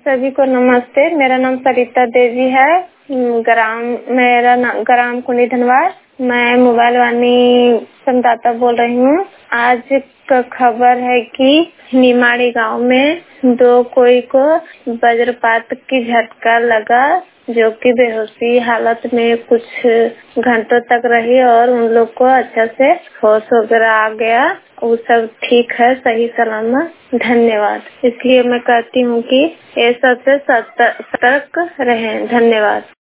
सभी को नमस्ते। मेरा नाम सरिता देवी है। ग्राम कुंडी धनवार। मैं मोबाइल वाणी संवाददाता बोल रही हूँ। आज का खबर है कि निमाड़ी गांव में 2 कोई को वज्रपात की झटका लगा, जो कि बेहोशी हालत में कुछ घंटों तक रही और उन लोग को अच्छा से होश वगैरह आ गया। वो सब ठीक है, सही सलामत। धन्यवाद। इसलिए मैं कहती हूँ कि ये सबसे सतर्क रहें। धन्यवाद।